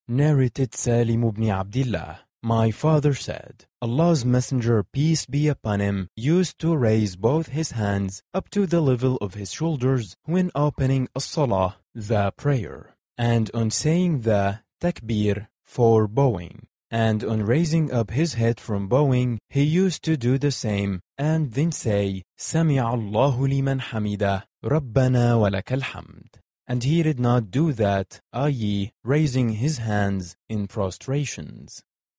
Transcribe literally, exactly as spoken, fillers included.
Narrated Salim ibn Abdullah. My father said, Allah's Messenger, peace be upon him, used to raise both his hands up to the level of his shoulders when opening as-salah, the prayer, and on saying the takbir for bowing. And on raising up his head from bowing, he used to do the same, and then say, Sami'a Allahu liman hamida, Rabbana wa lakal hamd. And he did not do that, that is, raising his hands in prostrations.